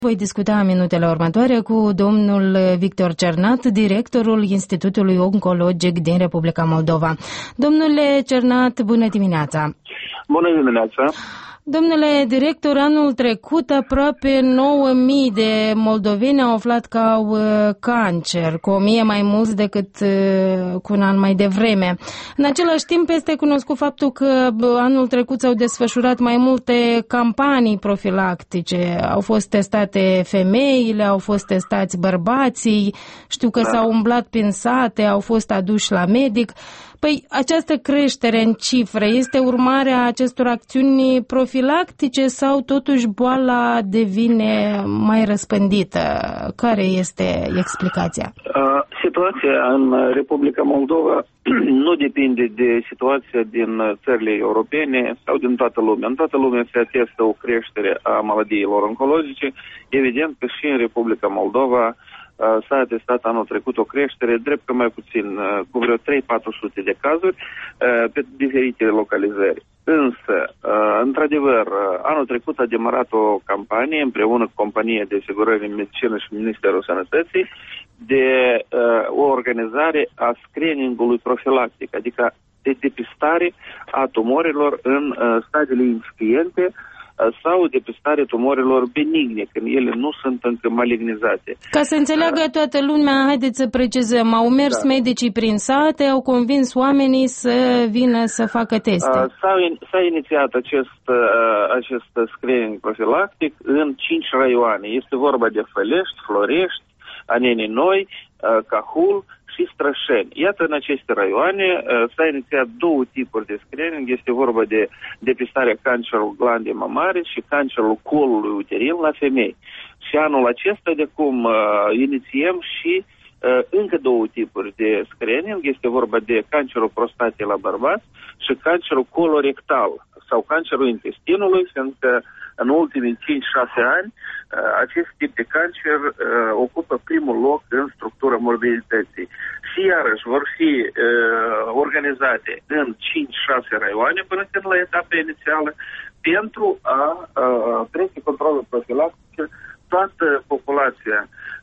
Voi discuta în minutele următoare cu domnul Victor Cernat, directorul Institutului Oncologic din Republica Moldova. Domnule Cernat, bună dimineața! Bună dimineața! Domnule director, anul trecut aproape 9.000 de moldoveni au aflat că au cancer, cu 1.000 mai mulți decât cu un an mai devreme. În același timp este cunoscut faptul că anul trecut s-au desfășurat mai multe campanii profilactice. Au fost testate femeile, au fost testați bărbații, știu că s-au umblat prin sate, au fost aduși la medic. Păi această creștere în cifre este urmarea acestor acțiuni profilactice sau totuși boala devine mai răspândită? Care este explicația? Situația în Republica Moldova nu depinde de situația din țările europene sau din toată lumea. În toată lumea se atestă o creștere a maladiilor oncologice. Evident că și în Republica Moldova s-a atestat anul trecut o creștere, drept că mai puțin, cu vreo 300-400 de cazuri pe diferite localizări. Însă, într-adevăr, anul trecut a demarat o campanie împreună cu Compania de Asigurări în Medicină și Ministerul Sănătății de o organizare a screening-ului profilactic, adică de depistare a tumorilor în stadiile incipiente sau depistare tumorilor benigne, când ele nu sunt încă malignizate. Ca să înțeleagă toată lumea, haideți să precizăm, au mers medicii prin sate, au convins oamenii să vină să facă teste. S-a inițiat acest screening profilactic în 5 raioane. Este vorba de Fălești, Florești, Aneni Noi, Cahul și Strășeni. Iată, în aceste raioane s-a inițiat 2 tipuri de screening. Este vorba de depistarea cancerului glandei mamare și cancerul colului uterin la femei. Și anul acesta, de cum inițiem și încă 2 tipuri de screening. Este vorba de cancerul prostatei la bărbați și cancerul colorectal sau cancerul intestinului, fiindcă în ultimii 5-6 ani acest tip de cancer ocupă primul loc în structura morbidității. Și iarăși vor fi organizate în 5-6 raioane până când la etapa inițială pentru a trece controlul profilactic toată populația,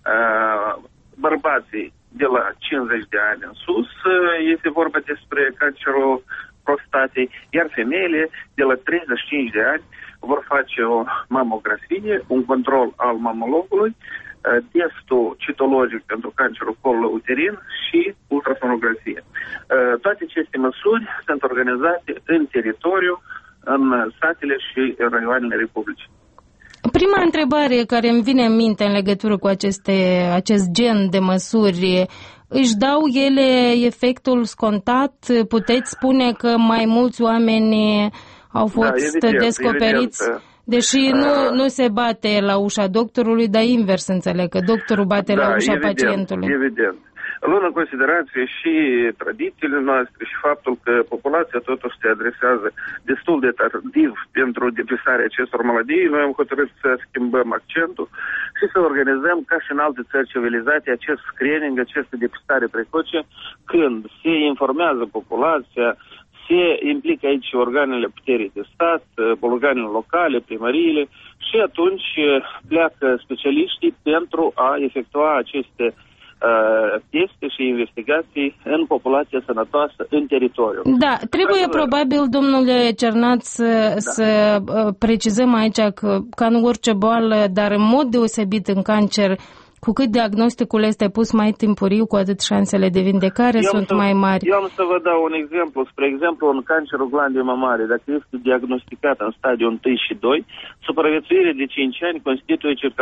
bărbații de la 50 de ani în sus, este vorba despre cancerul prostatei, iar femeile de la 35 de ani vor face o mamografie, un control al mamologului, testul citologic pentru cancerul colului uterin și ultrasonografie. Toate aceste măsuri sunt organizate în teritoriu, în satele și în raioanele Republicii. Prima întrebare care îmi vine în minte în legătură cu acest gen de măsuri, își dau ele efectul scontat? Puteți spune că mai mulți oameni au fost descoperiți, deși nu se bate la ușa doctorului, dar invers înțeleg, că doctorul bate la ușa pacientului. Evident. Luând în considerație și tradițiile noastre și faptul că populația totuși se adresează destul de tardiv pentru depistarea acestor maladii, noi am hotărât să schimbăm accentul și să organizăm, ca și în alte țări civilizate, acest screening, această depistare precoce, când se informează populația, se implică aici organele puterii de stat, organele locale, primăriile și atunci pleacă specialiștii pentru a efectua aceste teste și investigații în populația sănătoasă, în teritoriu. Da, trebuie probabil, domnule Cernat, să precizăm aici că, ca în orice boală, dar în mod deosebit în cancer, cu cât diagnosticul este pus mai timpuriu, cu atât șansele de vindecare sunt mai mari. Eu am să vă dau un exemplu. Spre exemplu, în cancerul glandei mamare, dacă este diagnosticat în stadiul 1 și 2, supraviețuirea de 5 ani constituie circa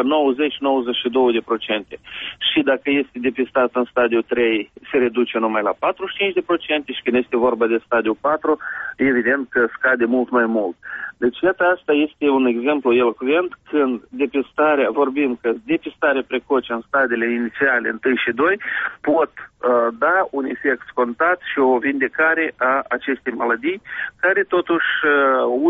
90-92%. Și dacă este depistat în stadiul 3, se reduce numai la 45% și când este vorba de stadiul 4, evident că scade mult mai mult. Deci, iată, asta este un exemplu elocvent când vorbim că depistarea precoce în stadiile inițiale 1 și 2 pot da un efect scontat și o vindecare a acestei maladii, care totuși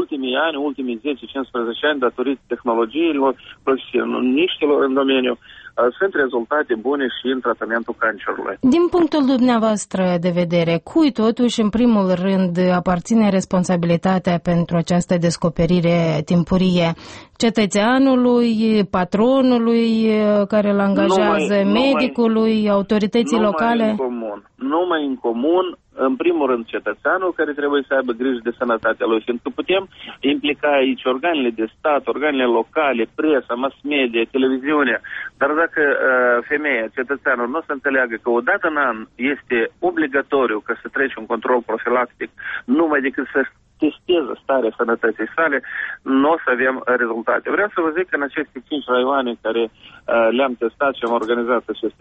ultimii 10-15 ani, datorită tehnologiilor, profesioniștilor în domeniu, sunt rezultate bune și în tratamentul cancerului. Din punctul dumneavoastră de vedere, cui totuși în primul rând aparține responsabilitatea pentru această descoperire timpurie? Cetățeanului, patronului care îl angajează, medicului, autorității locale? Numai în comun, în primul rând cetățeanul care trebuie să aibă grijă de sănătatea lui, fiindcă putem implica aici organele de stat, organele locale, presa, mass media, televiziunea, dar dacă femeia, cetățeanul nu o să înțeleagă că odată în an este obligatoriu ca să treci un control profilactic numai decât să testeze starea sănătății sale, nu o să avem rezultate. Vreau să vă zic că în aceste 5 raioane care le-am testat și am organizat aceste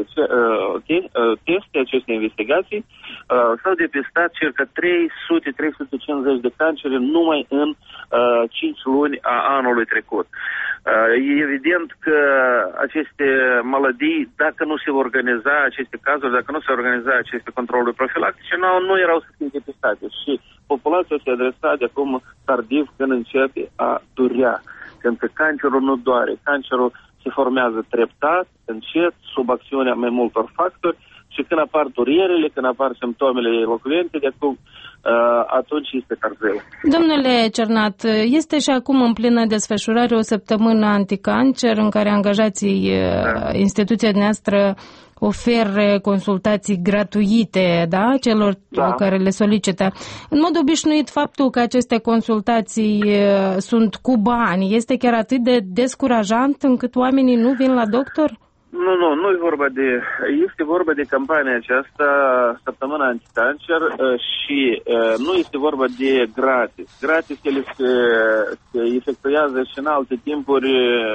teste, aceste investigații, s-au depistat circa 300-350 de cancere numai în 5 luni a anului trecut. E evident că aceste maladii, dacă nu se organiza aceste cazuri, dacă nu se organiza aceste controluri profilactice, nu erau să fie depistate. Și populația se adresa de acum tardiv când începe a durea. Pentru că cancerul nu doare. Cancerul se formează treptat, încet, sub acțiunea mai multor factori și când apar durierile, când apar simptomele elocvente, de acum atunci este târziu. Domnule Cernat, este și acum în plină desfășurare o săptămână anticancer în care angajații instituției noastre oferă consultații gratuite, da, celor care le solicită. În mod obișnuit, faptul că aceste consultații sunt cu bani este chiar atât de descurajant încât oamenii nu vin la doctor? Nu e vorba de... Este vorba de campania aceasta, Săptămâna Anticancer, și nu este vorba de gratis. Gratis ele se efectuează și în alte timpuri,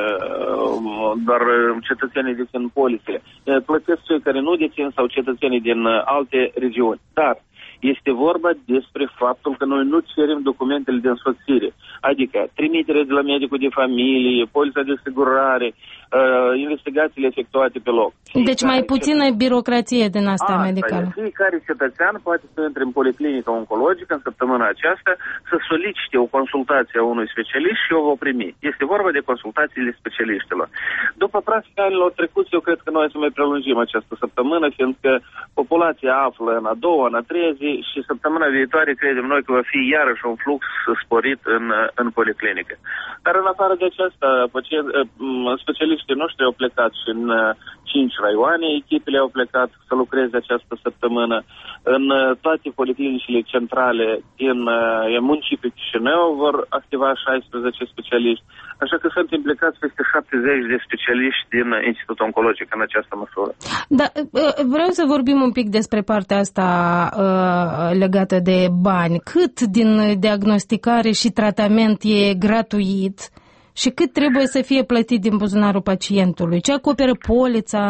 doar cetățenii dețin polisele. Plătesc cei care nu dețin sau cetățenii din alte regiuni. Dar este vorba despre faptul că noi nu cerem documentele de însoțire, adică trimitere de la medicul de familie, polisa de asigurare, investigațiile efectuate pe loc. Deci mai puțină birocrație din asta medicală. Fiecare cetățean poate să intre în policlinică oncologică în săptămâna aceasta să solicite o consultație a unui specialist și o va primi. Este vorba de consultațiile specialiștilor. După practica anilor trecuți, eu cred că noi să mai prelungim această săptămână, fiindcă populația află în a doua, în a treia zi și săptămâna viitoare credem noi că va fi iarăși un flux sporit în policlinică. Dar în afară de aceasta, specialiștii noștri au plecat și în 5 raioane, echipele au plecat să lucreze această săptămână în toate policlinicile centrale din municipiul Chișinău vor activa 16 specialiști, așa că sunt implicați peste 70 de specialiști din Institutul Oncologic în această măsură. Da, vreau să vorbim un pic despre partea asta legată de bani. Cât din diagnosticare și tratament e gratuit și cât trebuie să fie plătit din buzunarul pacientului? Ce acoperă polița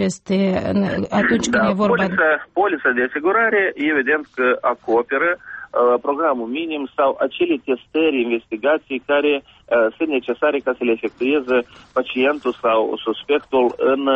atunci când e vorba Polița de asigurare, evident că acoperă programul minim sau acele testări, investigații care sunt necesare ca să le efectueze pacientul sau suspectul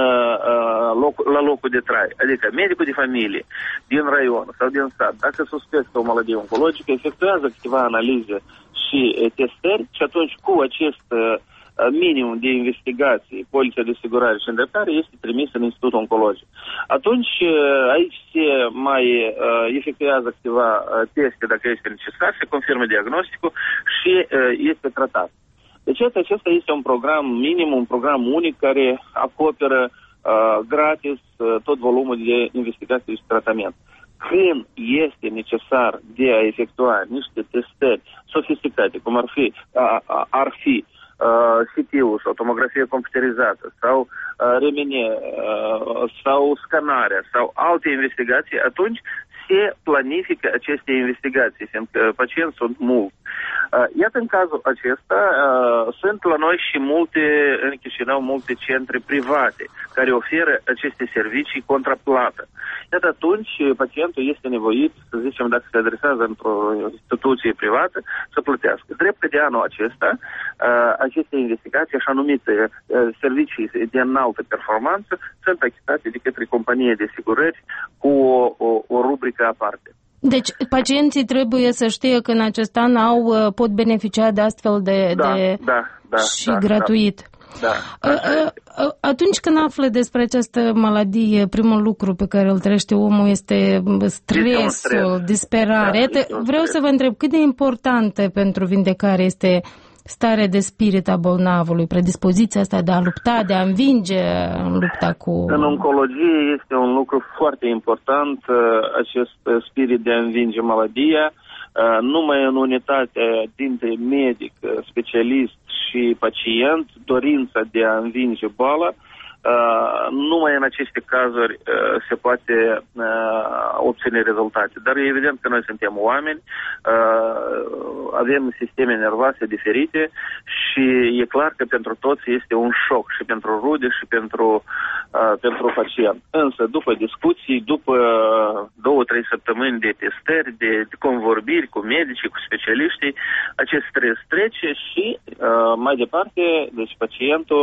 la locul de trai. Adică medicul de familie din raion sau din sat, dacă suspectă o maladie oncologică, efectuează câteva analize și testări și atunci cu acest minimum de investigații, polița de asigurare și îndreptare este trimis în Institutul Oncologic. Atunci aici se mai efectuează câteva teste dacă este necesar, se confirmă diagnosticul și este tratat. Deci acesta este un program minim, un program unic care acoperă gratis tot volumul de investigații și tratament. Când este necesar de a efectua niște testări sofisticate, cum ar fi CT-ul sau tomografie computerizată sau RMN sau scanarea sau alte investigații, atunci se planifică aceste investigații, fiindcă pacienți sunt mulți. Iată, în cazul acesta sunt la noi și în Chișinău multe centre private care oferă aceste servicii contra plată. Iată, atunci pacientul este nevoit, să zicem, dacă se adresează într-o instituție privată, să plătească. Drept că de anul acesta aceste investigații, așa numite servicii de înaltă performanță, sunt achitate de către companie de asigurări cu o rubrică aparte. Deci pacienții trebuie să știe că în acest an pot beneficia de astfel de gratuit. Da. Atunci când află despre această maladie, primul lucru pe care îl trăiește omul este stresul, disperare. Vreau să vă întreb, cât de importantă pentru vindecare este starea de spirit a bolnavului, predispoziția asta de a lupta, de a învinge în lupta cu... În oncologie este un lucru foarte important, acest spirit de a învinge maladia, numai în unitatea dintre medic, specialist și pacient, dorința de a învinge boala, numai în aceste cazuri se poate obține rezultate. Dar e evident că noi suntem oameni, avem sisteme nervoase diferite și e clar că pentru toți este un șoc și pentru rude și pentru pacient. Însă după discuții, după 2-3 săptămâni de testări, de convorbiri cu medicii, cu specialiștii, acest stres trece și mai departe, deci pacientul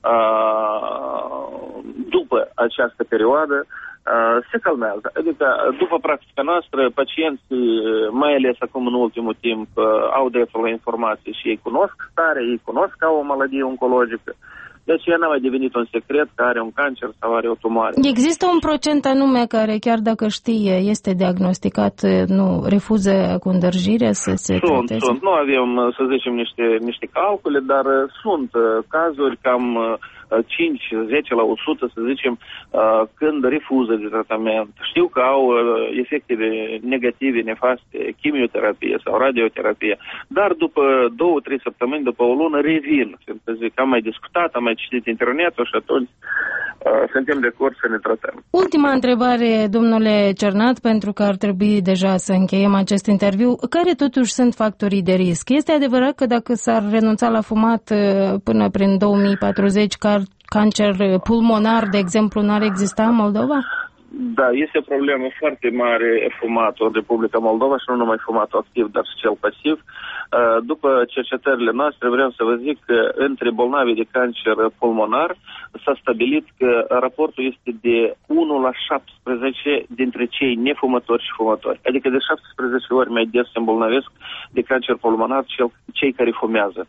după această perioadă se calmează. Adică după practica noastră, pacienții, mai ales acum în ultimul timp, au dreptul la informații și ei cunosc starea, ei cunosc că au o maladie oncologică. Deci ea n-a mai devenit un secret că are un cancer sau are o tumoare. Există un procent anume care, chiar dacă știe, este diagnosticat, nu refuză cu îndrăjire să se trateze? Sunt. Nu avem, să zicem, niște calcule, dar sunt cazuri cam 5-10 la 100, să zicem, când refuză de tratament. Știu că au efecte negative, nefaste, chimioterapie sau radioterapie, dar după 2-3 săptămâni, după o lună, revin. Pentru că am mai discutat, am mai citit internetul și atunci suntem de acord să ne tratăm. Ultima întrebare, domnule Cernat, pentru că ar trebui deja să încheiem acest interviu. Care totuși sunt factorii de risc? Este adevărat că dacă s-ar renunța la fumat până prin 2040, cancer pulmonar, de exemplu, n-ar exista în Moldova? Da, este o problemă foarte mare fumatul în Republica Moldova și nu numai fumatul activ, dar și cel pasiv. După cercetările noastre, vreau să vă zic că între bolnavii de cancer pulmonar s-a stabilit că raportul este de 1 la 17 dintre cei nefumători și fumători. Adică de 17 ori mai des se îmbolnăvesc de cancer pulmonar cei care fumează.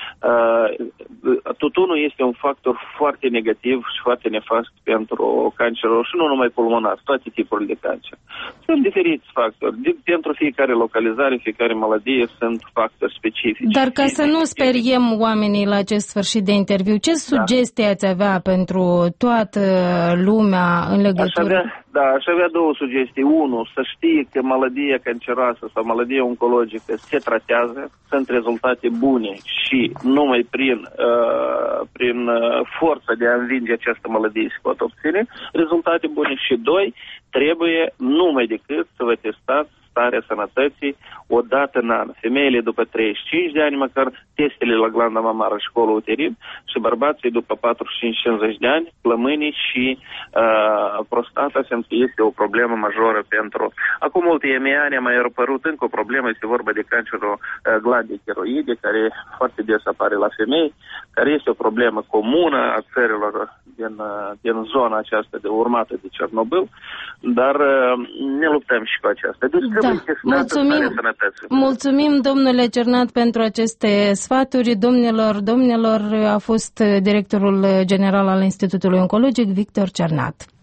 Tutunul este un factor foarte negativ și foarte nefast pentru cancerul și nu numai pulmonar, toate tipurile de cancer. Sunt diferiți factori. Pentru fiecare localizare, fiecare maladie sunt factori specifici. Dar ca să nu speriem oamenii la acest sfârșit de interviu, ce sugestii ați avea pentru toată lumea în legătură? Aș avea două sugestii. Unu, să știe că maladia canceroasă sau maladia oncologică se tratează, sunt rezultate bune și numai prin forța de a învinge această maladie se pot obține rezultate bune. Și doi, trebuie numai decât să vă testați starea sănătății o dată în an. Femeile după 35 de ani, măcar testele la glanda mamară și colul uterin, și bărbații după 45-50 de ani, plămânii și prostata este o problemă majoră pentru... Acum ultimii ani a mai apărut încă o problemă, este vorba de cancerul glandei tiroide, care foarte des apare la femei, care este o problemă comună a țărilor din zona aceasta de urmată de Cernobâl, dar ne luptăm și cu aceasta. Deci mulțumim, domnule Cernat, pentru aceste sfaturi. Domnilor, a fost directorul general al Institutului Oncologic, Victor Cernat.